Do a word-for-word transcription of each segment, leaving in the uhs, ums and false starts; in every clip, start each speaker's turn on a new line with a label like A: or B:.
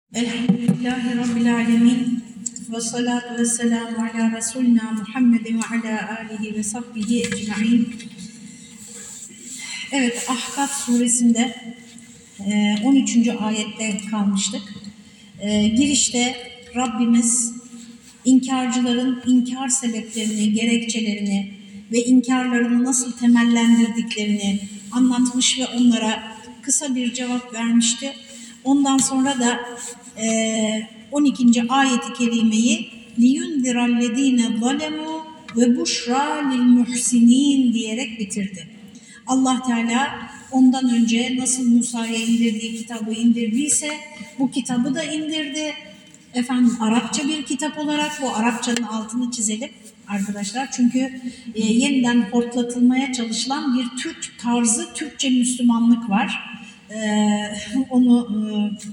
A: Elhamdülillahi Rabbil alemin ve salatu ve selamu ala Resulina Muhammedin ve ala alihi ve sahbihi ecma'in. Evet, Ahkaf suresinde on üçüncü ayette kalmıştık. Girişte Rabbimiz inkarcıların inkar sebeplerini, gerekçelerini ve inkarlarını nasıl temellendirdiklerini anlatmış ve onlara kısa bir cevap vermişti. Ondan sonra da on ikinci ayeti kerimeyi liyundirallezine zalemu ve buşra lil muhsinin diyerek bitirdi. Allah Teala ondan önce nasıl Musa'ya indirdiği kitabı indirdiyse bu kitabı da indirdi. Efendim Arapça bir kitap olarak, bu Arapçanın altını çizelim arkadaşlar. Çünkü e, yeniden hortlatılmaya çalışılan bir Türk tarzı Türkçe Müslümanlık var. E, onu e,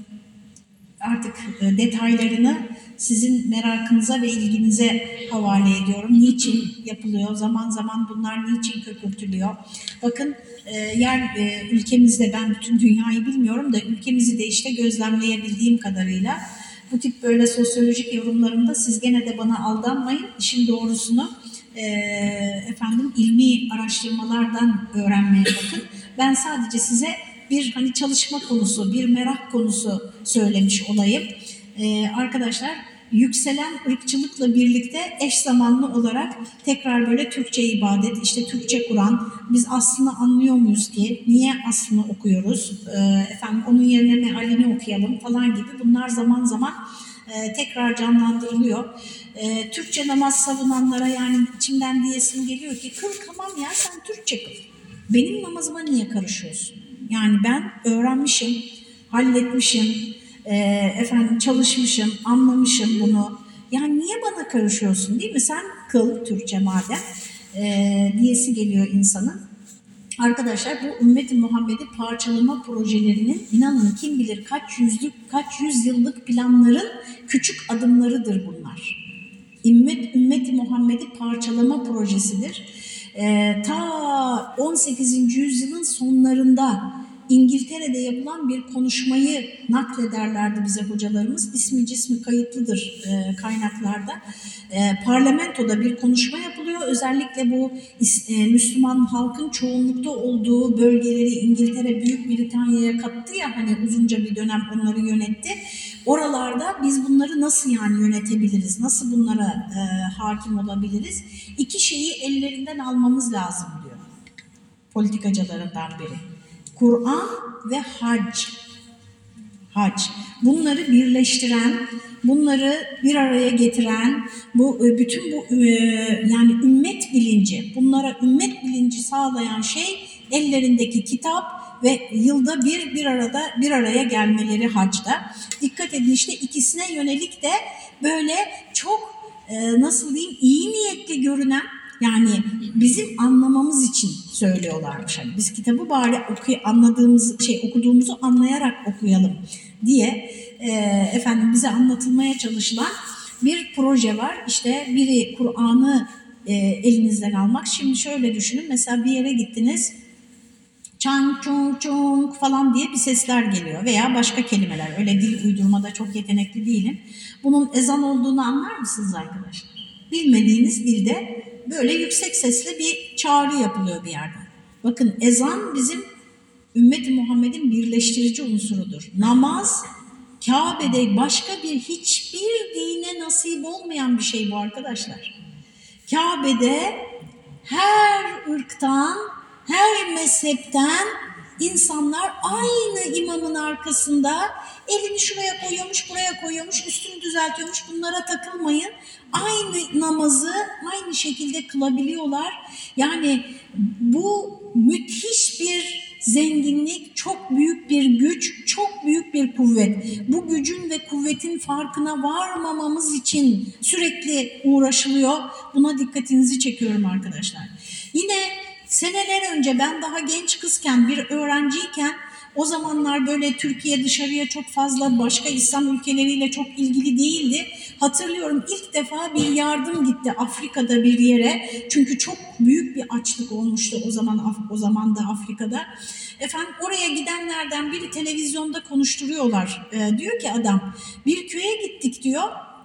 A: artık e, detaylarını sizin merakınıza ve ilginize havale ediyorum. Niçin yapılıyor? Zaman zaman bunlar niçin köpürtülüyor? Bakın e, yer e, ülkemizde, ben bütün dünyayı bilmiyorum da ülkemizi de işte gözlemleyebildiğim kadarıyla bu tip böyle sosyolojik yorumlarımda siz gene de bana aldanmayın. İşin doğrusunu e, efendim ilmi araştırmalardan öğrenmeye bakın. Ben sadece size bir hani çalışma konusu, bir merak konusu söylemiş olayım. Ee, arkadaşlar yükselen ırkçılıkla birlikte eş zamanlı olarak tekrar böyle Türkçe ibadet, işte Türkçe Kur'an, biz aslını anlıyor muyuz ki, niye aslını okuyoruz, ee, efendim onun yerine mealini okuyalım falan gibi bunlar zaman zaman e, tekrar canlandırılıyor. E, Türkçe namaz savunanlara yani içimden diyesim geliyor ki kıl tamam ya, sen Türkçe kıl. Benim namazıma niye karışıyorsun? Yani ben öğrenmişim, halletmişim, e, efendim çalışmışım, anlamışım bunu. Yani niye bana karışıyorsun, değil mi? Sen kıl Türkçe madem e, diyesi geliyor insanın. Arkadaşlar bu Ümmet-i Muhammed'i parçalama projelerinin inanın kim bilir kaç yüzlük, kaç yüzyıllık planların küçük adımlarıdır bunlar. Ümmet, Ümmet-i Muhammed'i parçalama projesidir. Ee, ta on sekizinci yüzyılın sonlarında İngiltere'de yapılan bir konuşmayı naklederlerdi bize hocalarımız. İsmi cismi kayıtlıdır e, kaynaklarda. E, parlamentoda bir konuşma yapılıyor. Özellikle bu e, Müslüman halkın çoğunlukta olduğu bölgeleri İngiltere Büyük Britanya'ya kattı ya, hani uzunca bir dönem onları yönetti. Oralarda biz bunları nasıl yani yönetebiliriz, nasıl bunlara e, hakim olabiliriz? İki şeyi ellerinden almamız lazım diyor politikacılarından biri. Kur'an ve hac. Hac. Bunları birleştiren, bunları bir araya getiren, bu bütün bu yani ümmet bilinci, bunlara ümmet bilinci sağlayan şey ellerindeki kitap ve yılda bir bir arada bir araya gelmeleri hacda. Dikkat edin işte ikisine yönelik de böyle çok nasıl diyeyim iyi niyetli görünen, yani bizim anlamamız için söylüyorlarmış. Yani biz kitabı bari okuy anladığımız şey okuduğumuzu anlayarak okuyalım diye e, efendim bize anlatılmaya çalışılan bir proje var. İşte biri Kur'an'ı e, elinizden almak. Şimdi şöyle düşünün, mesela bir yere gittiniz, çang çung çung falan diye bir sesler geliyor veya başka kelimeler. Öyle dil uydurmada çok yetenekli değilim. Bunun ezan olduğunu anlar mısınız arkadaşlar? Bilmediğiniz dilde böyle yüksek sesle bir çağrı yapılıyor bir yerden. Bakın ezan bizim Ümmet-i Muhammed'in birleştirici unsurudur. Namaz, Kabe'de başka bir hiçbir dine nasip olmayan bir şey bu arkadaşlar. Kabe'de her ırktan, her mezhepten insanlar aynı imamın arkasında elini şuraya koyuyormuş, buraya koyuyormuş, üstünü düzeltiyormuş, bunlara takılmayın. Aynı namazı aynı şekilde kılabiliyorlar. Yani bu müthiş bir zenginlik, çok büyük bir güç, çok büyük bir kuvvet. Bu gücün ve kuvvetin farkına varmamamız için sürekli uğraşılıyor. Buna dikkatinizi çekiyorum arkadaşlar. Yine seneler önce ben daha genç kızken, bir öğrenciyken O zamanlar böyle Türkiye dışarıya çok fazla başka İslam ülkeleriyle çok ilgili değildi. Hatırlıyorum ilk defa bir yardım gitti Afrika'da bir yere. Çünkü çok büyük bir açlık olmuştu o zaman o zaman da Afrika'da. Efendim oraya gidenlerden biri televizyonda konuşturuyorlar. Ee, diyor ki adam, bir köye gittik diyor.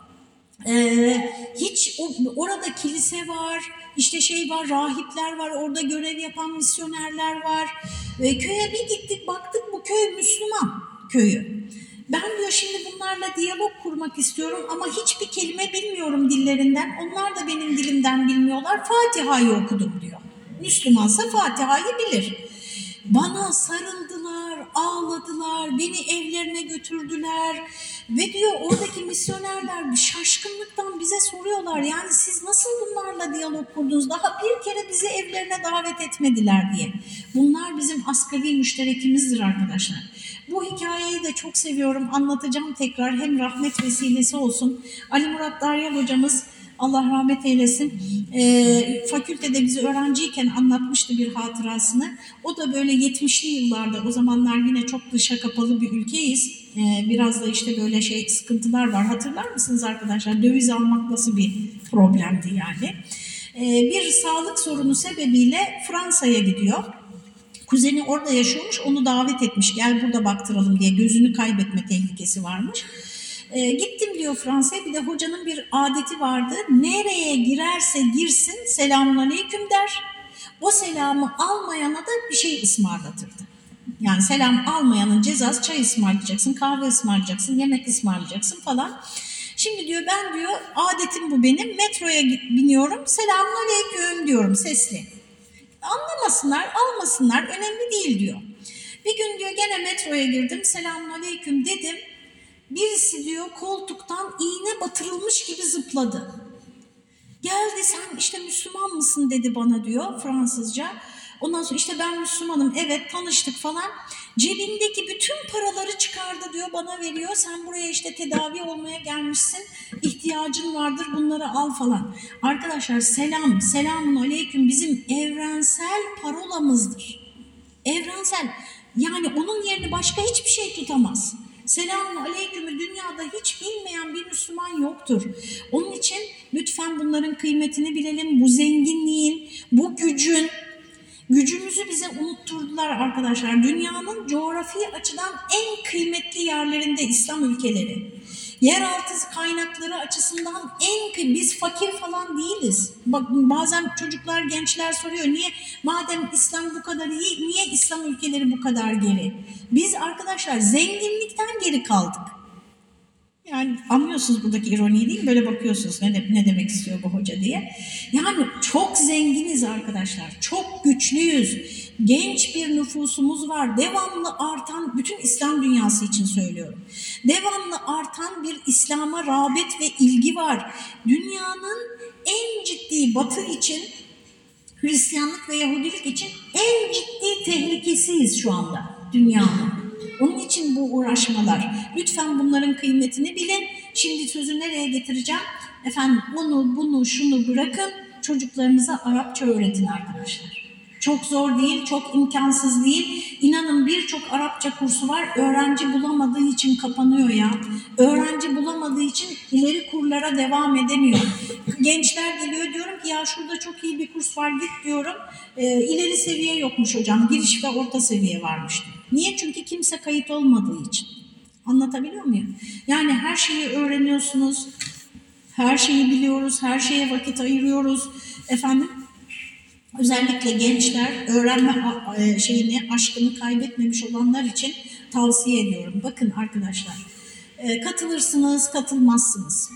A: Ee, hiç o, orada kilise var, işte şey var, rahipler var, orada görev yapan misyonerler var. Ee, köye bir gittik, baktık bu köy Müslüman köyü. Ben diyor şimdi bunlarla diyalog kurmak istiyorum ama hiçbir kelime bilmiyorum dillerinden. Onlar da benim dilimden bilmiyorlar. Fatiha'yı okudum diyor. Müslümansa Fatiha'yı bilir. Bana sarıldılar, ağladılar, beni evlerine götürdüler ve diyor oradaki misyonerler bir şaşkınlıktan bize soruyorlar. Yani siz nasıl bunlarla diyalog kurdunuz? Daha bir kere bizi evlerine davet etmediler diye. Bunlar bizim asgari müşterekimizdir arkadaşlar. Bu hikayeyi de çok seviyorum, anlatacağım tekrar, hem rahmet vesilesi olsun. Ali Murat Daryal hocamız, Allah rahmet eylesin, e, fakültede bizi öğrenciyken anlatmıştı bir hatırasını. O da böyle yetmişli yıllarda, o zamanlar yine çok dışa kapalı bir ülkeyiz. E, biraz da işte böyle şey sıkıntılar var. Hatırlar mısınız arkadaşlar? Döviz almak nasıl bir problemdi yani. E, bir sağlık sorunu sebebiyle Fransa'ya gidiyor. Kuzeni orada yaşıyormuş, onu davet etmiş. Gel burada baktıralım diye, gözünü kaybetme tehlikesi varmış. E, gittim diyor Fransa'ya, bir de hocanın bir adeti vardı. Nereye girerse girsin selamünaleyküm der. O selamı almayana da bir şey ısmarlatırdı. Yani selam almayanın cezası çay ısmarlayacaksın, kahve ısmarlayacaksın, yemek ısmarlayacaksın falan. Şimdi diyor ben diyor adetim bu benim, metroya biniyorum, selamünaleyküm diyorum sesli. Anlamasınlar, almasınlar, önemli değil diyor. Bir gün diyor gene metroya girdim, selamünaleyküm dedim. Birisi diyor koltuktan iğne batırılmış gibi zıpladı. Geldi, sen işte Müslüman mısın dedi bana diyor Fransızca. Ondan sonra işte ben Müslümanım, evet tanıştık falan. Cebindeki bütün paraları çıkardı diyor, bana veriyor. Sen buraya işte tedavi olmaya gelmişsin, ihtiyacın vardır, bunları al falan. Arkadaşlar selam, selamun aleyküm bizim evrensel parolamızdır. Evrensel, yani onun yerini başka hiçbir şey tutamaz. Selamun aleykümü dünyada hiç bilmeyen bir Müslüman yoktur. Onun için lütfen bunların kıymetini bilelim. Bu zenginliğin, bu gücün, gücümüzü bize unutturdular arkadaşlar. Dünyanın coğrafi açıdan en kıymetli yerlerinde İslam ülkeleri. Yeraltı kaynakları açısından en, biz fakir falan değiliz. Bak bazen çocuklar, gençler soruyor, niye madem İslam bu kadar iyi, niye İslam ülkeleri bu kadar geri? Biz arkadaşlar zenginlikten geri kaldık. Yani anlıyorsunuz buradaki ironiyi değil mi? Böyle bakıyorsunuz ne, de, ne demek istiyor bu hoca diye. Yani çok zenginiz arkadaşlar, çok güçlüyüz. Genç bir nüfusumuz var. Devamlı artan, bütün İslam dünyası için söylüyorum. Devamlı artan bir İslam'a rağbet ve ilgi var. Dünyanın en ciddi Batı için, Hristiyanlık ve Yahudilik için en ciddi tehlikesiyiz şu anda dünyanın. Onun için bu uğraşmalar. Lütfen bunların kıymetini bilin. Şimdi sözü nereye getireceğim? Efendim onu, bunu, şunu bırakın. Çocuklarınıza Arapça öğretin arkadaşlar. Çok zor değil, çok imkansız değil. İnanın birçok Arapça kursu var. Öğrenci bulamadığı için kapanıyor ya. Öğrenci bulamadığı için ileri kurlara devam edemiyor. Gençler geliyor, diyorum ki ya şurada çok iyi bir kurs var, git diyorum. E, ileri seviye yokmuş hocam, giriş ve orta seviye varmış diyor. Niye? Çünkü kimse kayıt olmadığı için. Anlatabiliyor muyum? Yani her şeyi öğreniyorsunuz, her şeyi biliyoruz, her şeye vakit ayırıyoruz. Efendim, özellikle gençler öğrenme şeyini, aşkını kaybetmemiş olanlar için tavsiye ediyorum. Bakın arkadaşlar, katılırsınız, katılmazsınız.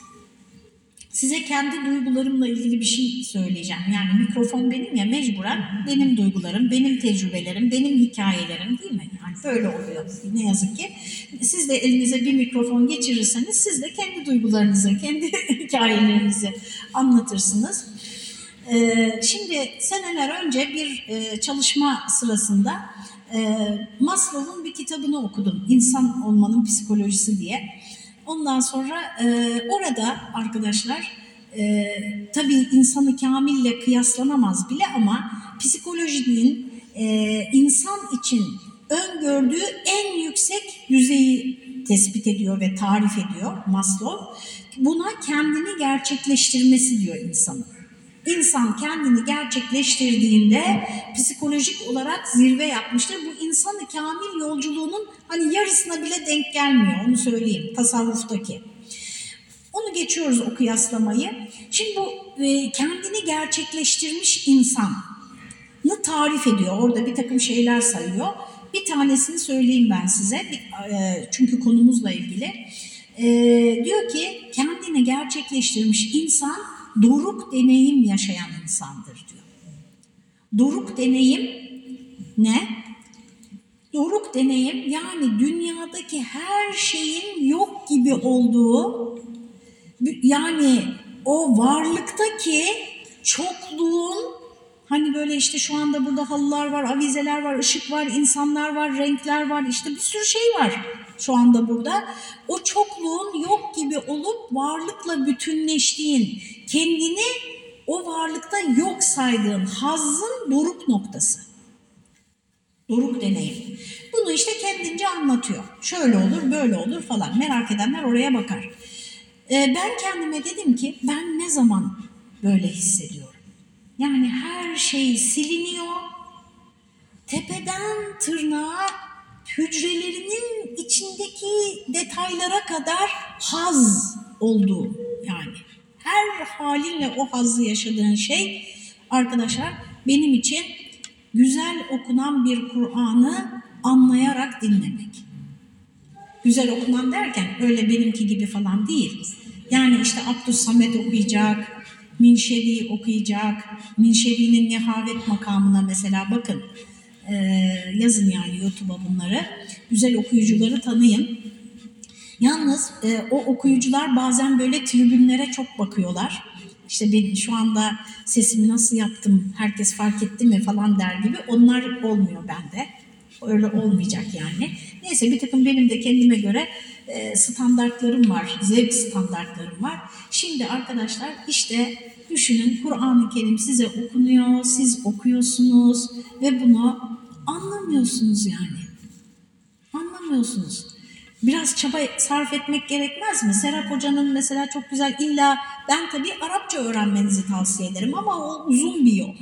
A: Size kendi duygularımla ilgili bir şey söyleyeceğim. Yani mikrofon benim ya, mecburen benim duygularım, benim tecrübelerim, benim hikayelerim değil mi? Yani böyle oluyor ne yazık ki. Siz de elinize bir mikrofon geçirirseniz siz de kendi duygularınızı, kendi hikayelerinizi anlatırsınız. Ee, şimdi seneler önce bir e, çalışma sırasında e, Maslow'un bir kitabını okudum. İnsan olmanın psikolojisi diye. Ondan sonra e, orada arkadaşlar e, tabii insanı kamille kıyaslanamaz bile ama psikolojinin e, insan için öngördüğü en yüksek düzeyi tespit ediyor ve tarif ediyor Maslow. Buna kendini gerçekleştirmesi diyor insanın. İnsan kendini gerçekleştirdiğinde psikolojik olarak zirve yapmıştır. Bu insanı kamil yolculuğunun hani yarısına bile denk gelmiyor, onu söyleyeyim, tasavvuftaki. Onu geçiyoruz, o kıyaslamayı. Şimdi bu e, kendini gerçekleştirmiş insanı tarif ediyor. Orada bir takım şeyler sayıyor. Bir tanesini söyleyeyim ben size. Bir, e, çünkü konumuzla ilgili. E, diyor ki kendini gerçekleştirmiş insan doruk deneyim yaşayan insandır diyor. Doruk deneyim ne? Doruk deneyim yani dünyadaki her şeyin yok gibi olduğu, yani o varlıktaki çokluğun, hani böyle işte şu anda burada halılar var, avizeler var, ışık var, insanlar var, renkler var, işte bir sürü şey var şu anda burada. O çokluğun yok gibi olup varlıkla bütünleştiğin, kendini o varlıkta yok saydığın hazzın doruk noktası. Doruk deneyim. Bunu işte kendince anlatıyor. Şöyle olur, böyle olur falan. Merak edenler oraya bakar. Ee, ben kendime dedim ki ben ne zaman böyle hissediyorum? Yani her şey siliniyor. Tepeden tırnağa, hücrelerinin içindeki detaylara kadar haz olduğu, yani her halinle o hazzı yaşadığın şey arkadaşlar benim için güzel okunan bir Kur'an'ı anlayarak dinlemek. Güzel okunan derken öyle benimki gibi falan değil. Yani işte Abdüssamet okuyacak, Minşevi okuyacak, Minşevi'nin Nihavet makamına mesela bakın, e, yazın yani YouTube'a bunları. Güzel okuyucuları tanıyın. Yalnız e, o okuyucular bazen böyle tribünlere çok bakıyorlar. İşte ben şu anda sesimi nasıl yaptım, herkes fark etti mi falan der gibi. Onlar olmuyor bende. Öyle olmayacak yani. Neyse bir takım benim de kendime göre e, standartlarım var, zevk standartlarım var. Şimdi arkadaşlar işte düşünün, Kur'an-ı Kerim size okunuyor, siz okuyorsunuz ve bunu anlamıyorsunuz yani. Anlamıyorsunuz. Biraz çaba sarf etmek gerekmez mi? Serap Hoca'nın mesela çok güzel, illa ben tabii Arapça öğrenmenizi tavsiye ederim ama o uzun bir yol.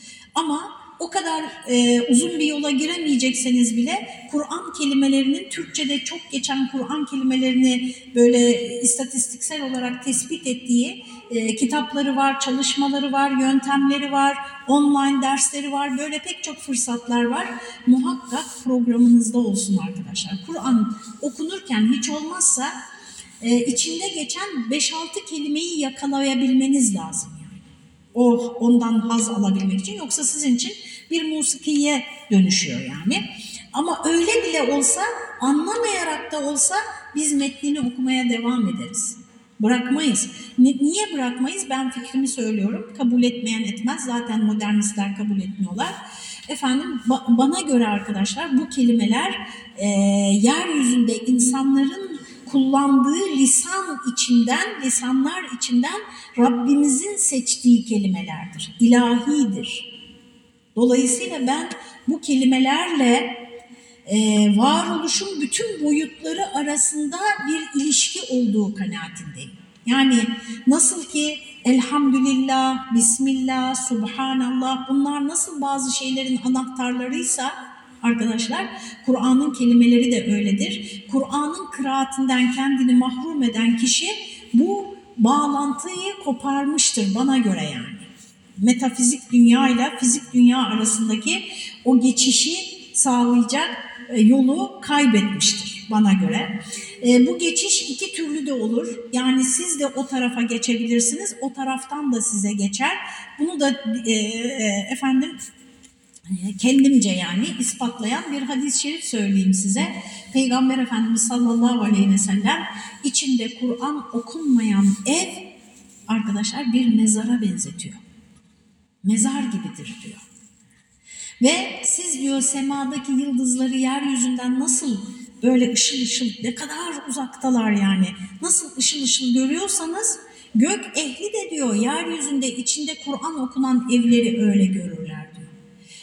A: Ama o kadar e, uzun bir yola giremeyecekseniz bile Kur'an kelimelerinin, Türkçe'de çok geçen Kur'an kelimelerini böyle istatistiksel olarak tespit ettiği e, kitapları var, çalışmaları var, yöntemleri var, online dersleri var, böyle pek çok fırsatlar var. Muhakkak programınızda olsun arkadaşlar. Kur'an okunurken hiç olmazsa e, içinde geçen beş altı kelimeyi yakalayabilmeniz lazım. O ondan haz alabilmek için, yoksa sizin için bir musikiye dönüşüyor yani. Ama öyle bile olsa, anlamayarak da olsa biz metnini okumaya devam ederiz. Bırakmayız. Niye bırakmayız? Ben fikrimi söylüyorum. Kabul etmeyen etmez. Zaten modernistler kabul etmiyorlar. Efendim ba- bana göre arkadaşlar bu kelimeler e, yeryüzünde insanların kullandığı lisan içinden, lisanlar içinden Rabbimizin seçtiği kelimelerdir. İlahidir. Dolayısıyla ben bu kelimelerle e, varoluşun bütün boyutları arasında bir ilişki olduğu kanaatindeyim. Yani nasıl ki elhamdülillah, bismillah, subhanallah, bunlar nasıl bazı şeylerin anahtarlarıysa arkadaşlar, Kur'an'ın kelimeleri de öyledir. Kur'an'ın kıraatinden kendini mahrum eden kişi bu bağlantıyı koparmıştır bana göre yani. Metafizik dünya ile fizik dünya arasındaki o geçişi sağlayacak yolu kaybetmiştir bana göre. E, bu geçiş iki türlü de olur. Yani siz de o tarafa geçebilirsiniz, o taraftan da size geçer. Bunu da e, e, efendim kendimce yani ispatlayan bir hadis-i şerif söyleyeyim size. Peygamber Efendimiz sallallahu aleyhi ve sellem içinde Kur'an okunmayan ev arkadaşlar bir mezara benzetiyor. Mezar gibidir diyor. Ve siz diyor semadaki yıldızları yeryüzünden nasıl böyle ışıl ışıl, ne kadar uzaktalar yani, nasıl ışıl ışıl görüyorsanız gök ehli de diyor yeryüzünde içinde Kur'an okunan evleri öyle görürler diyor.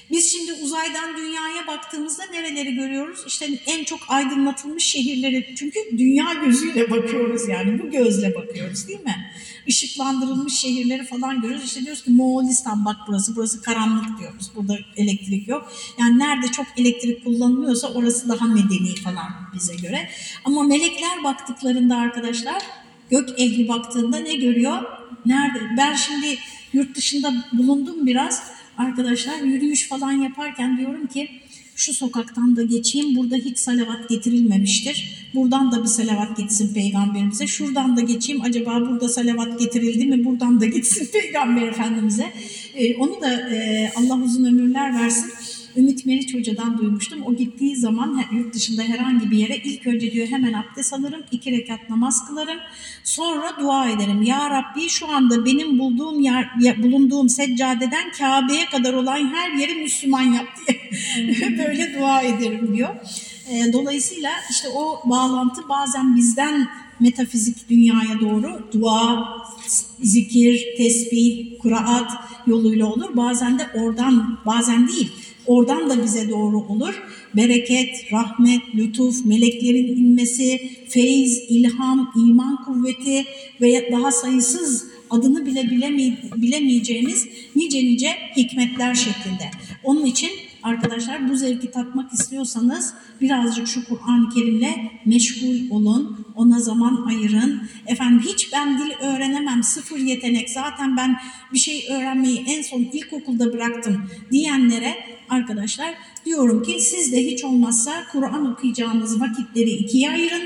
A: Biz şimdi uzaydan dünyaya baktığımızda nereleri görüyoruz? İşte en çok aydınlatılmış şehirleri, çünkü dünya gözüyle bakıyoruz, yani bu gözle bakıyoruz değil mi? Işıklandırılmış şehirleri falan görüyoruz. İşte diyoruz ki Moğolistan, bak burası, burası karanlık diyoruz. Burada elektrik yok. Yani nerede çok elektrik kullanılıyorsa orası daha medeni falan bize göre. Ama melekler baktıklarında arkadaşlar, gök ehli baktığında ne görüyor? Nerede? Ben şimdi yurt dışında bulundum biraz. Arkadaşlar yürüyüş falan yaparken diyorum ki şu sokaktan da geçeyim, burada hiç salavat getirilmemiştir. Buradan da bir salavat gitsin peygamberimize. Şuradan da geçeyim, acaba burada salavat getirildi mi? Buradan da gitsin peygamber efendimize. Ee, onu da e, Allah uzun ömürler versin. Ümit Meriç Hoca'dan duymuştum. O gittiği zaman yurt dışında herhangi bir yere ilk önce diyor hemen abdest alırım, iki rekat namaz kılarım, sonra dua ederim. Ya Rabbi, şu anda benim bulduğum yer, bulunduğum seccadeden Kabe'ye kadar olan her yeri Müslüman yap diye böyle dua ederim diyor. Dolayısıyla işte o bağlantı bazen bizden metafizik dünyaya doğru dua, zikir, tesbih, kıraat yoluyla olur. Bazen de oradan, bazen değil, oradan da bize doğru olur. Bereket, rahmet, lütuf, meleklerin inmesi, feyiz, ilham, iman kuvveti ve daha sayısız adını bile bilemeyeceğimiz nice nice hikmetler şeklinde. Onun için arkadaşlar bu zevki tatmak istiyorsanız birazcık şu Kur'an-ı Kerim'le meşgul olun, ona zaman ayırın. Efendim hiç ben dil öğrenemem, sıfır yetenek, zaten ben bir şey öğrenmeyi en son ilkokulda bıraktım diyenlere arkadaşlar diyorum ki siz de hiç olmazsa Kur'an okuyacağınız vakitleri ikiye ayırın.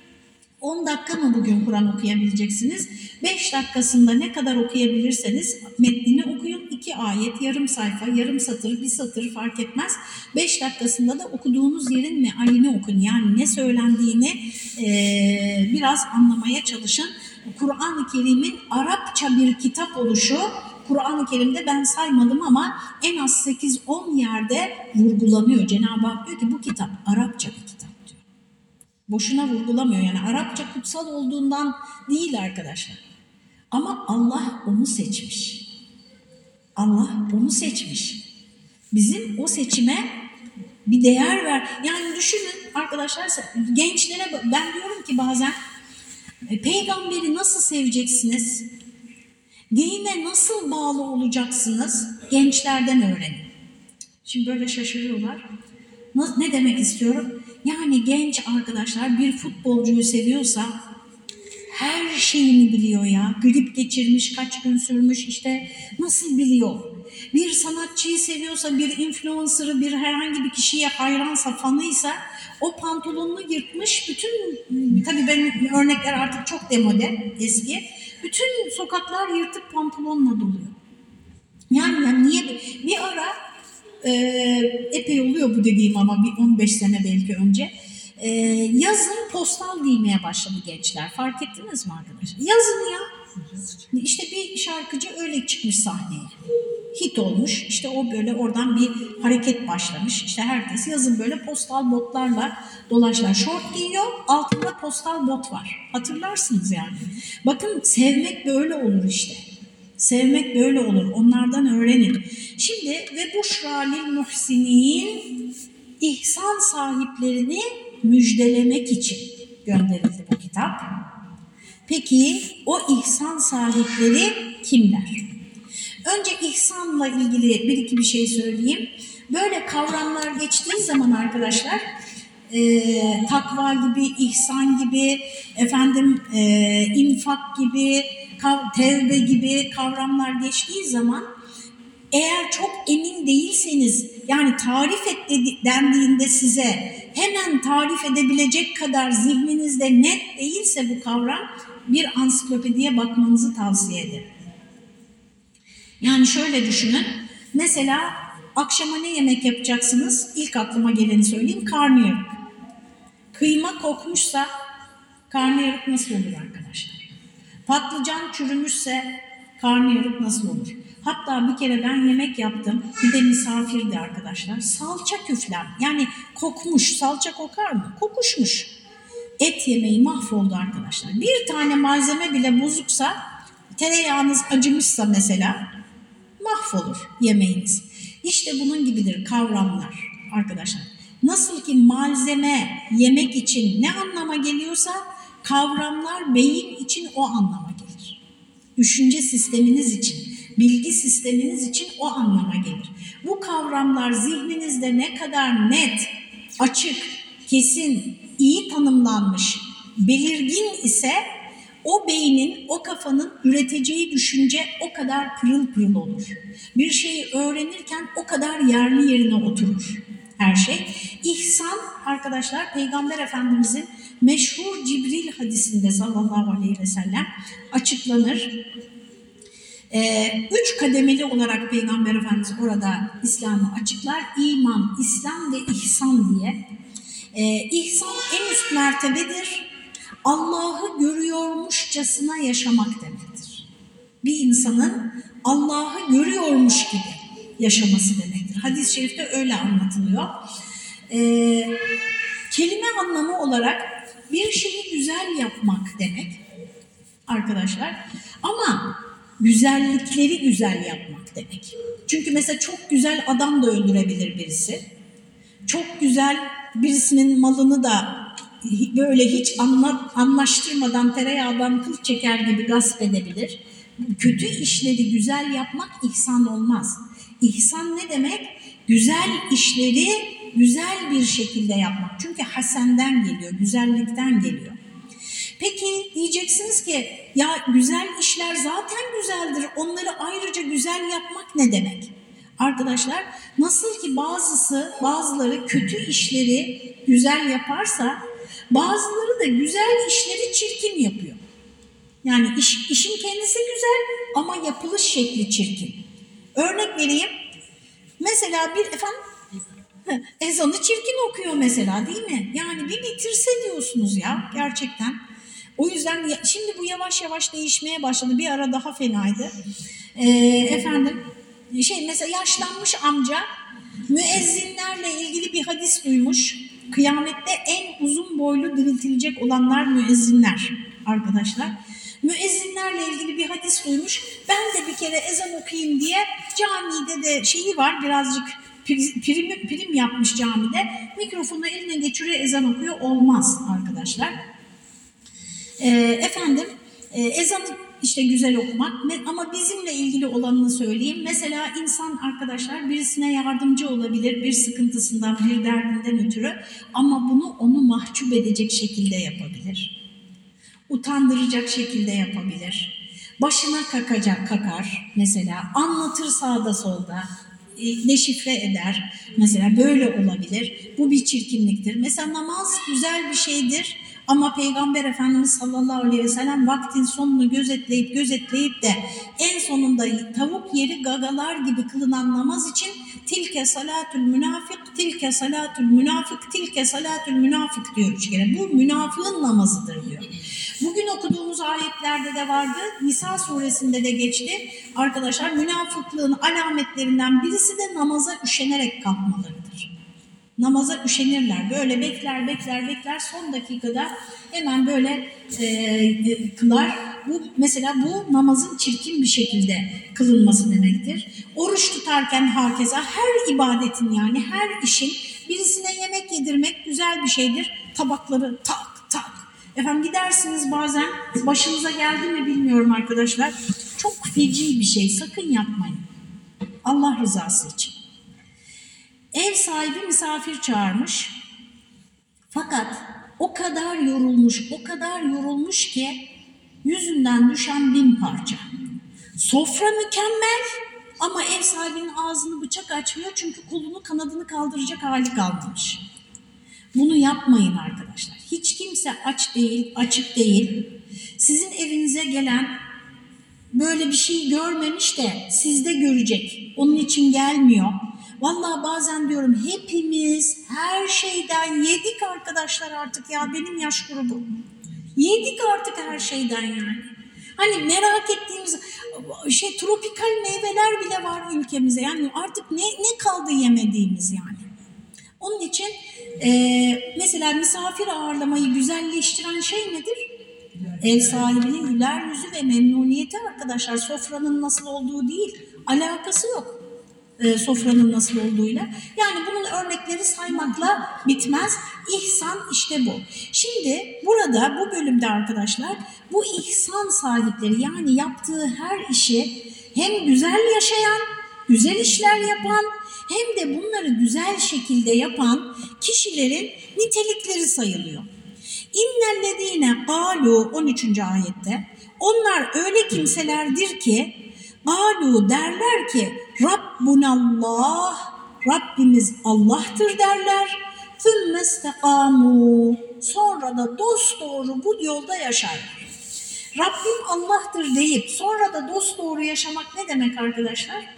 A: on dakika mı bugün Kur'an okuyabileceksiniz? beş dakikasında ne kadar okuyabilirseniz metnini okuyun. iki ayet, yarım sayfa, yarım satır, bir satır fark etmez. beş dakikasında da okuduğunuz yerin mealini okun. Yani ne söylendiğini e, biraz anlamaya çalışın. Kur'an-ı Kerim'in Arapça bir kitap oluşu, Kur'an-ı Kerim'de ben saymadım ama en az sekiz on yerde vurgulanıyor. Cenab-ı Hak diyor ki bu kitap Arapça bir kitap. Boşuna vurgulamıyor, yani Arapça kutsal olduğundan değil arkadaşlar. Ama Allah onu seçmiş. Allah onu seçmiş. Bizim o seçime bir değer ver. Yani düşünün arkadaşlar, gençlere ben diyorum ki bazen peygamberi nasıl seveceksiniz? Dine nasıl bağlı olacaksınız? Gençlerden öğrenin. Şimdi böyle şaşırıyorlar. Ne demek istiyorum? Yani genç arkadaşlar bir futbolcuyu seviyorsa her şeyini biliyor ya. Grip geçirmiş, kaç gün sürmüş, işte nasıl biliyor? Bir sanatçıyı seviyorsa, bir influencer'ı, bir herhangi bir kişiye hayransa, fanıysa o pantolonunu yırtmış. Bütün, tabii benim örnekler artık çok demode, eski. Bütün sokaklar yırtık pantolonla doluyor. Yani, yani niye? Bir ara Ee, epey oluyor bu dediğim ama bir on beş sene belki önce. Ee, yazın postal giymeye başladı gençler. Fark ettiniz mi arkadaşlar? Yazın ya. İşte bir şarkıcı öyle çıkmış sahneye. Hit olmuş. İşte o böyle oradan bir hareket başlamış. İşte herkes yazın böyle postal botlarla dolaşlar. Şort giyiyor, altında postal bot var. Hatırlarsınız yani. Bakın sevmek böyle olur işte. Sevmek böyle olur. Onlardan öğrenin. Şimdi ve buşra lil muhsinin, ihsan sahiplerini müjdelemek için gönderildi bu kitap. Peki o ihsan sahipleri kimler? Önce ihsanla ilgili bir iki bir şey söyleyeyim. Böyle kavramlar geçtiği zaman arkadaşlar e, takva gibi, ihsan gibi, efendim e, infak gibi, tevbe gibi kavramlar geçtiği zaman eğer çok emin değilseniz, yani tarif et dedi, dendiğinde size hemen tarif edebilecek kadar zihninizde net değilse bu kavram, bir ansiklopediye bakmanızı tavsiye ederim. Yani şöyle düşünün, mesela akşama ne yemek yapacaksınız? İlk aklıma geleni söyleyeyim, karnıyarık. Kıyma kokmuşsa karnıyarık nasıl olur arkadaşlar? Patlıcan çürümüşse karnıyarık nasıl olur? Hatta bir kere ben yemek yaptım, bir de misafirdi arkadaşlar. Salça küflem, yani kokmuş, salça kokar mı? Kokuşmuş. Et yemeği mahvoldu arkadaşlar. Bir tane malzeme bile bozuksa, tereyağınız acımışsa mesela mahvolur yemeğiniz. İşte bunun gibidir kavramlar arkadaşlar. Nasıl ki malzeme yemek için ne anlama geliyorsa kavramlar beyin için o anlama gelir. Düşünce sisteminiz için, bilgi sisteminiz için o anlama gelir. Bu kavramlar zihninizde ne kadar net, açık, kesin, iyi tanımlanmış, belirgin ise o beynin, o kafanın üreteceği düşünce o kadar pırıl pırıl olur. Bir şeyi öğrenirken o kadar yerli yerine oturur her şey. İhsan arkadaşlar Peygamber Efendimizin meşhur Cibril hadisinde sallallahu aleyhi ve sellem açıklanır. Ee, üç kademeli olarak Peygamber Efendimiz orada İslam'ı açıklar. İman, İslam ve ihsan diye. Ee, ihsan en üst mertebedir. Allah'ı görüyormuşçasına yaşamak demektir. Bir insanın Allah'ı görüyormuş gibi yaşaması demektir. Hadis-i şerifte öyle anlatılıyor. Ee, kelime anlamı olarak bir şeyi güzel yapmak demek arkadaşlar. Ama güzellikleri güzel yapmak demek. Çünkü mesela çok güzel adam da öldürebilir birisi. Çok güzel birisinin malını da böyle hiç anla, anlaştırmadan tereyağdan kıl çeker gibi gasp edebilir. Kötü işleri güzel yapmak ihsan olmaz. İhsan ne demek? Güzel işleri güzel bir şekilde yapmak. Çünkü hasenden geliyor, güzellikten geliyor. Peki diyeceksiniz ki ya güzel işler zaten güzeldir. Onları ayrıca güzel yapmak ne demek? Arkadaşlar nasıl ki bazısı, bazıları kötü işleri güzel yaparsa bazıları da güzel işleri çirkin yapıyor. Yani iş, işin kendisi güzel ama yapılış şekli çirkin. Örnek vereyim. Mesela bir efendim ezanı çirkin okuyor mesela değil mi? Yani bir bitirse diyorsunuz ya gerçekten. O yüzden şimdi bu yavaş yavaş değişmeye başladı. Bir ara daha fenaydı. Ee, efendim şey mesela yaşlanmış amca müezzinlerle ilgili bir hadis duymuş. Kıyamette en uzun boylu diriltilecek olanlar müezzinler arkadaşlar. Müezzinlerle ilgili bir hadis duymuş. Ben de bir kere ezan okuyayım diye camide de şeyi var birazcık prim, prim yapmış camide. Mikrofonu eline geçiriyor ezan okuyor. Olmaz arkadaşlar. Ee, efendim e, ezanı işte güzel okumak ama bizimle ilgili olanını söyleyeyim. Mesela insan arkadaşlar birisine yardımcı olabilir bir sıkıntısından, bir derdinden ötürü ama bunu onu mahcup edecek şekilde yapabilir. Utandıracak şekilde yapabilir. Başına kakacak, kakar mesela, anlatır sağda solda, deşifre eder. Mesela böyle olabilir. Bu bir çirkinliktir. Mesela namaz güzel bir şeydir. Ama Peygamber Efendimiz sallallahu aleyhi ve sellem vaktin sonunu gözetleyip gözetleyip de en sonunda tavuk yeri gagalar gibi kılınan namaz için tilke salatül münafık, tilke salatül münafık, tilke salatül münafık diyor üç kere. Bu münafığın namazıdır diyor. Bugün okuduğumuz ayetlerde de vardı. Nisa suresinde de geçti. Arkadaşlar münafıklığın alametlerinden birisi de namaza üşenerek kalkmalarıdır. Namaza üşenirler. Böyle bekler, bekler, bekler. Son dakikada hemen böyle e, kılar. Bu mesela bu namazın çirkin bir şekilde kılınması demektir. Oruç tutarken herkese, her ibadetin yani her işin birisine yemek yedirmek güzel bir şeydir. Tabakları tak tak. Efendim gidersiniz bazen başınıza geldi mi bilmiyorum arkadaşlar. Çok feci bir şey. Sakın yapmayın. Allah rızası için. Ev sahibi misafir çağırmış. Fakat o kadar yorulmuş, o kadar yorulmuş ki yüzünden düşen bin parça. Sofra mükemmel ama ev sahibinin ağzını bıçak açmıyor çünkü kolunu kanadını kaldıracak hali kalmamış. Bunu yapmayın arkadaşlar. Hiç kimse aç değil, açık değil. Sizin evinize gelen böyle bir şey görmemiş de sizde görecek. Onun için gelmiyor. Vallahi bazen diyorum hepimiz her şeyden yedik arkadaşlar artık ya benim yaş grubu. Yedik artık her şeyden yani. Hani merak ettiğimiz şey tropikal meyveler bile var ülkemize. Yani artık ne ne kaldı yemediğimiz yani. Onun için e, mesela misafir ağırlamayı güzelleştiren şey nedir? Ev sahibinin güler yüzü ve memnuniyeti arkadaşlar. Sofranın nasıl olduğu değil. Alakası yok. e, sofranın nasıl olduğuyla. Yani bunun örnekleri saymakla bitmez. İhsan işte bu. Şimdi burada bu bölümde arkadaşlar bu ihsan sahipleri, yani yaptığı her işi hem güzel yaşayan, güzel işler yapan hem de bunları güzel şekilde yapan kişilerin nitelikleri sayılıyor. İnnellezîne kâlû on üçüncü ayette, onlar öyle kimselerdir ki kâlû derler ki Rabbunallah, Rabbimiz Allah'tır derler. Thümme istekâmû, sonra da dosdoğru bu yolda yaşarlar. Rabbim Allah'tır deyip sonra da dosdoğru yaşamak ne demek arkadaşlar?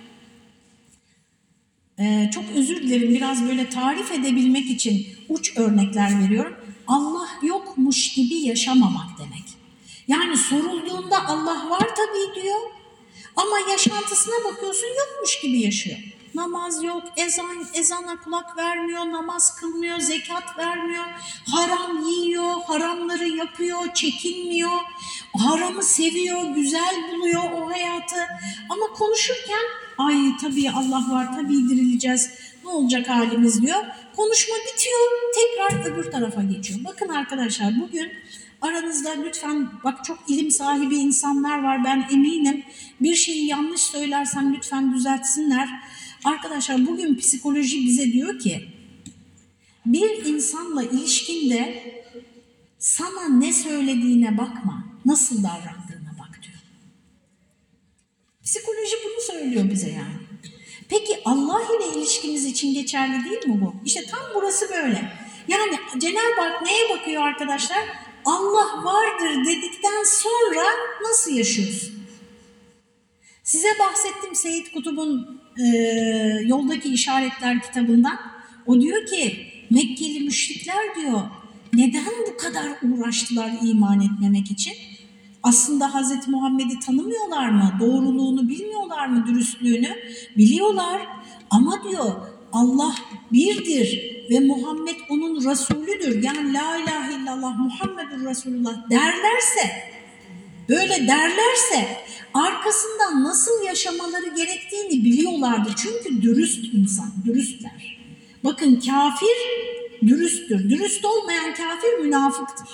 A: Ee, çok özür dilerim, biraz böyle tarif edebilmek için uç örnekler veriyorum. Allah yokmuş gibi yaşamamak demek. Yani sorulduğunda Allah var tabii diyor ama yaşantısına bakıyorsun yokmuş gibi yaşıyor. Namaz yok, ezan ezana kulak vermiyor, namaz kılmıyor, zekat vermiyor, haram yiyor, haramları yapıyor, çekinmiyor, haramı seviyor, güzel buluyor o hayatı. Ama konuşurken ay tabii Allah var, tabii dirileceğiz, ne olacak halimiz diyor. Konuşma bitiyor, tekrar öbür tarafa geçiyor. Bakın arkadaşlar, bugün aranızda lütfen, bak çok ilim sahibi insanlar var, ben eminim bir şeyi yanlış söylersem lütfen düzeltsinler. Arkadaşlar bugün psikoloji bize diyor ki bir insanla ilişkinde sana ne söylediğine bakma, nasıl davrandığına bak diyor. Psikoloji bunu söylüyor bize yani. Peki Allah ile ilişkimiz için geçerli değil mi bu? İşte tam burası böyle. Yani Cenab-ı Hak neye bakıyor arkadaşlar? Allah vardır dedikten sonra nasıl yaşıyorsun? Size bahsettim Seyyid Kutub'un e, Yoldaki İşaretler kitabından. O diyor ki Mekkeli müşrikler diyor neden bu kadar uğraştılar iman etmemek için? Aslında Hazreti Muhammed'i tanımıyorlar mı? Doğruluğunu bilmiyorlar mı? Dürüstlüğünü biliyorlar. Ama diyor Allah birdir ve Muhammed onun Resulüdür. Yani la ilahe illallah Muhammedur Resulullah derlerse, böyle derlerse arkasından nasıl yaşamaları gerektiğini biliyorlardı. Çünkü dürüst insan, dürüstler. Bakın kafir dürüsttür. Dürüst olmayan kafir münafıktır.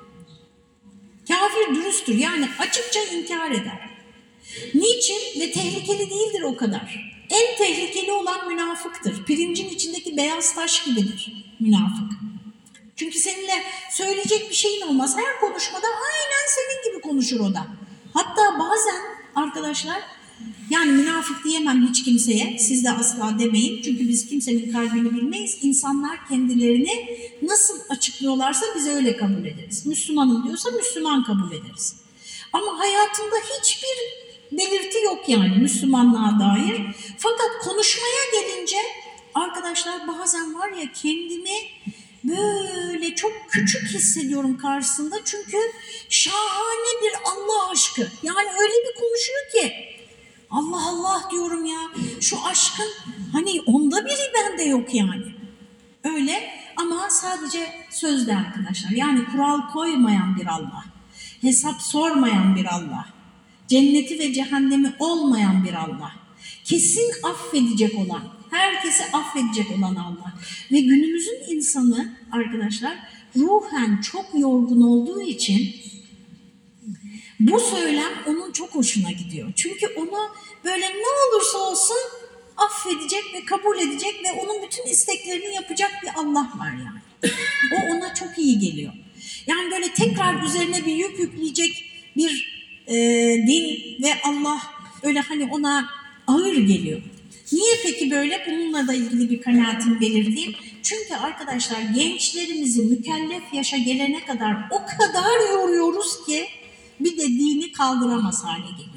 A: Kafir dürüsttür, yani açıkça inkar eder. Niçin? Ve tehlikeli değildir o kadar. En tehlikeli olan münafıktır. Pirincin içindeki beyaz taş gibidir münafık. Çünkü seninle söyleyecek bir şeyin olmaz. Her konuşmada aynen senin gibi konuşur o da. Hatta bazen arkadaşlar, yani münafık diyemem hiç kimseye, siz de asla demeyin. Çünkü biz kimsenin kalbini bilmeyiz. İnsanlar kendilerini nasıl açıklıyorlarsa biz öyle kabul ederiz. Müslümanım diyorsa Müslüman kabul ederiz. Ama hayatında hiçbir belirti yok yani Müslümanlığa dair. Fakat konuşmaya gelince arkadaşlar bazen var ya kendimi böyle çok küçük hissediyorum karşısında. Çünkü şahane bir Allah aşkı. Yani öyle bir konuşuyor ki Allah Allah diyorum ya, şu aşkın hani onda biri bende yok yani. Öyle ama sadece sözde arkadaşlar. Yani kural koymayan bir Allah, hesap sormayan bir Allah, cenneti ve cehennemi olmayan bir Allah, kesin affedecek olan, herkesi affedecek olan Allah. Ve günümüzün insanı arkadaşlar ruhen çok yorgun olduğu için bu söylem onun çok hoşuna gidiyor. Çünkü onu böyle ne olursa olsun affedecek ve kabul edecek ve onun bütün isteklerini yapacak bir Allah var yani. O ona çok iyi geliyor. Yani böyle tekrar üzerine bir yük yükleyecek bir e, din ve Allah öyle hani ona ağır geliyor. Niye peki böyle? Bununla da ilgili bir kanaatimi belirteyim. Çünkü arkadaşlar gençlerimizi mükellef yaşa gelene kadar o kadar yoruyoruz ki bir de dini kaldıramaz hale geliyor.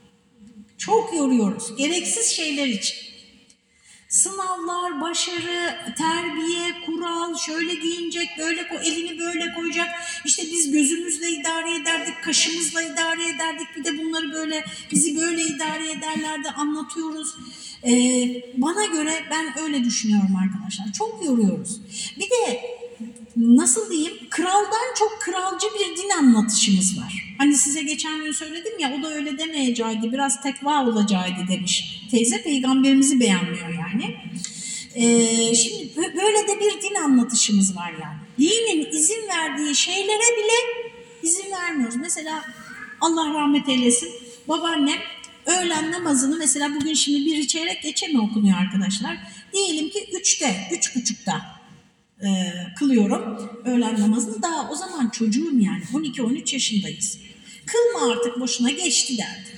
A: Çok yoruyoruz. Gereksiz şeyler için. Sınavlar, başarı, terbiye, kural, şöyle giyinecek, böyle elini böyle koyacak. İşte biz gözümüzle idare ederdik, kaşımızla idare ederdik. Bir de bunları böyle, bizi böyle idare ederlerdi, anlatıyoruz. Ee, bana göre ben öyle düşünüyorum arkadaşlar. Çok yoruyoruz. Bir de nasıl diyeyim, kraldan çok kralcı bir din anlatışımız var. Hani size geçen gün söyledim ya, o da öyle demeyeceğiydi, biraz tekva olacaktı demiş teyze, peygamberimizi beğenmiyor yani. Ee, şimdi böyle de bir din anlatışımız var yani. Dinin izin verdiği şeylere bile izin vermiyoruz. Mesela Allah rahmet eylesin, babaannem öğlen namazını mesela bugün şimdi bir çeyrek geçe mi okunuyor arkadaşlar? Diyelim ki üçte, üç buçukta e, kılıyorum öğlen namazını. Daha o zaman çocuğum yani, on iki on üç yaşındayız. Kılma artık boşuna geçti derdi.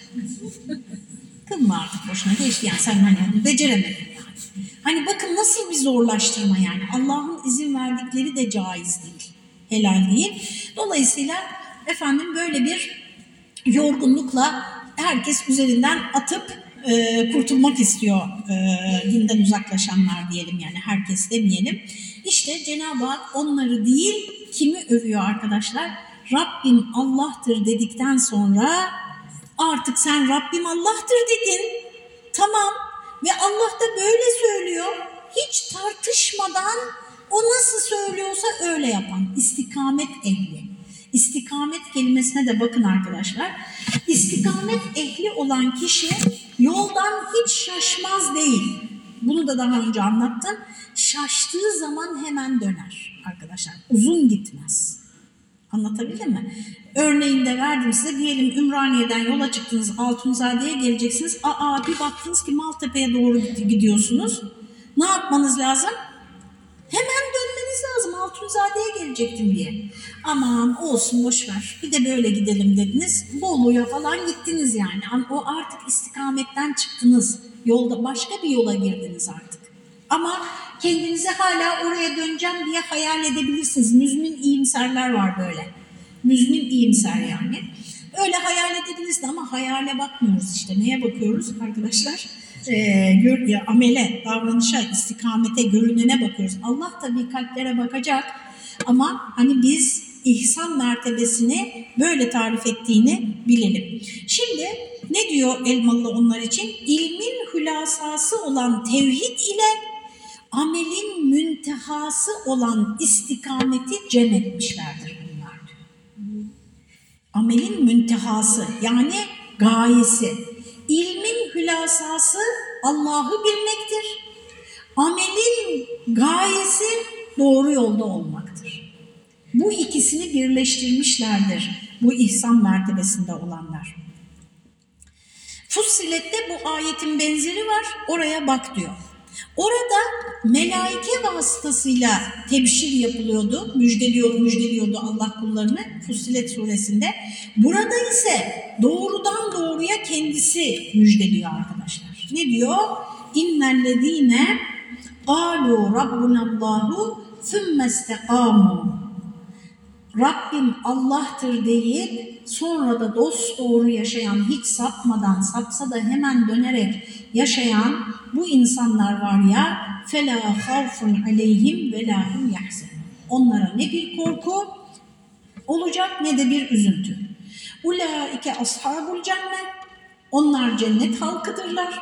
A: Kılma artık boşuna geçti yani, sen hani onu beceremedin yani. Hani bakın nasıl bir zorlaştırma yani. Allah'ın izin verdikleri de caiz değil, helal değil. Dolayısıyla efendim böyle bir yorgunlukla herkes üzerinden atıp e, kurtulmak istiyor e, dinden uzaklaşanlar diyelim yani, herkes demeyelim. İşte Cenab-ı Hak onları değil kimi övüyor arkadaşlar? Rabbim Allah'tır dedikten sonra artık sen Rabbim Allah'tır dedin, tamam, ve Allah da böyle söylüyor, hiç tartışmadan o nasıl söylüyorsa öyle yapan istikamet ehli. İstikamet kelimesine de bakın arkadaşlar. İstikamet ehli olan kişi yoldan hiç şaşmaz değil. Bunu da daha önce anlattım. Şaştığı zaman hemen döner arkadaşlar. Uzun gitmez. Anlatabildim mi? Örneğini de verdim size. Diyelim Ümraniye'den yola çıktınız, Altunzade'ye geleceksiniz. Aa, bir baktınız ki Maltepe'ye doğru gidiyorsunuz. Ne yapmanız lazım? Hemen dönmeniz lazım, Altunzade'ye gelecektim diye. Aman olsun boşver, bir de böyle gidelim dediniz. Bolu'ya falan gittiniz yani. O artık istikametten çıktınız. Yolda başka bir yola girdiniz artık. Ama kendinizi hala oraya döneceğim diye hayal edebilirsiniz. Müzmin iyimserler var böyle. Müzmin iyimser yani. Öyle hayal edebilirsiniz ama hayale bakmıyoruz işte. Neye bakıyoruz arkadaşlar? Ee, gör, ya, amele, davranışa, istikamete, görünene bakıyoruz. Allah tabii kalplere bakacak ama hani biz ihsan mertebesini böyle tarif ettiğini bilelim. Şimdi ne diyor Elmalı onlar için? İlmin hülasası olan tevhid ile amelin müntehası olan istikameti cem etmişlerdir bunlar. Amelin müntehası yani gayesi. İlmin hülasası Allah'ı bilmektir. Amelin gayesi doğru yolda olmaktır. Bu ikisini birleştirmişlerdir bu ihsan mertebesinde olanlar. Fussilet'te bu ayetin benzeri var, oraya bak diyor. Orada melaike vasıtasıyla tebşir yapılıyordu, müjdeliyordu, müjdeliyordu Allah kullarını Fussilet suresinde. Burada ise doğrudan doğruya kendisi müjdeliyor arkadaşlar. Ne diyor? İnnellezîne قَالُوا رَبُّنَا اللّٰهُ ثُمَّ اسْتَقَامُوا Rabbim Allah'tır deyip sonra da dosdoğru yaşayan, hiç sapmadan, sapsa da hemen dönerek yaşayan bu insanlar var ya, فَلَا خَوْفٌ عَلَيْهِمْ وَلَا هُمْ يَحْزَنُونَ Onlara ne bir korku olacak ne de bir üzüntü. اُولَٰئِكَ أَصْحَابُ الْجَنَّةِ Onlar cennet halkıdırlar.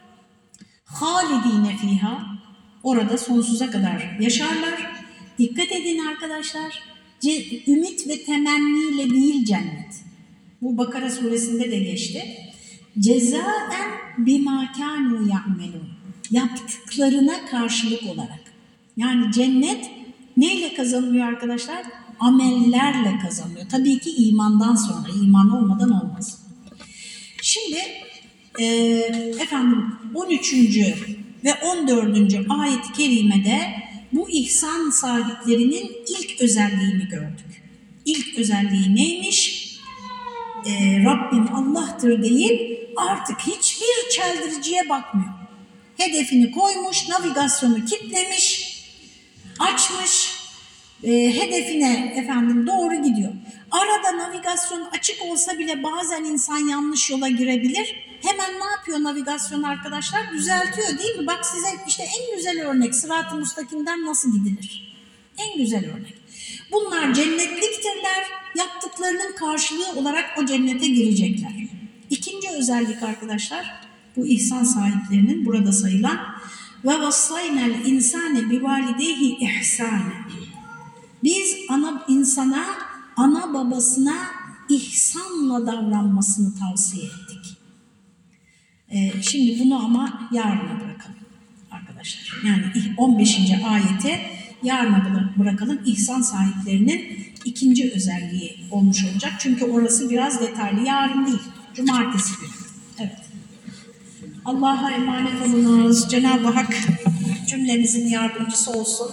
A: خَالِد۪ينَ ف۪يهَا Orada sonsuza kadar yaşarlar. Dikkat edin arkadaşlar. Ümit ve temenniyle değil cennet. Bu Bakara suresinde de geçti. Cezaen bima kanu ya'melun. Yaptıklarına karşılık olarak. Yani cennet neyle kazanılıyor arkadaşlar? Amellerle kazanılıyor. Tabii ki imandan sonra. İman olmadan olmaz. Şimdi e, efendim on üçüncü ve on dördüncü ayet-i kerimede bu ihsan sahiplerinin ilk özelliğini gördük. İlk özelliği neymiş? Ee, Rabbim Allah'tır deyip artık hiçbir çeldiriciye bakmıyor. Hedefini koymuş, navigasyonu kilitlemiş, açmış, e, hedefine efendim doğru gidiyor. Arada navigasyon açık olsa bile bazen insan yanlış yola girebilir. Hemen ne yapıyor navigasyon arkadaşlar? Düzeltiyor değil mi? Bak size işte en güzel örnek Sırat-ı Müstakim'den nasıl gidilir? En güzel örnek. Bunlar cennetliktirler. Yaptıklarının karşılığı olarak o cennete girecekler. İkinci özellik arkadaşlar, bu ihsan sahiplerinin burada sayılan ve vassaynel insane bivalideyhi ihsane. Biz ana insana, ana babasına ihsanla davranmasını tavsiye ettik. Ee, şimdi bunu ama yarına bırakalım arkadaşlar. Yani on beşinci ayeti yarına bırakalım. İhsan sahiplerinin ikinci özelliği olmuş olacak. Çünkü orası biraz detaylı. Yarın değil, cumartesi günü. Evet. Allah'a emanet olunuz. Cenab-ı Hak cümlemizin yardımcısı olsun.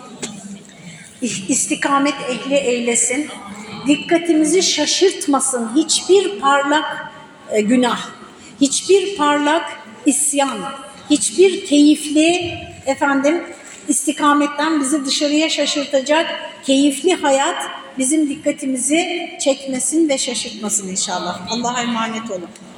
A: İstikamet ehli eylesin. Dikkatimizi şaşırtmasın. Hiçbir parlak e, günah, hiçbir parlak isyan, hiçbir keyifli efendim istikametten bizi dışarıya şaşırtacak keyifli hayat bizim dikkatimizi çekmesin ve şaşırtmasın inşallah. Allah'a emanet olun.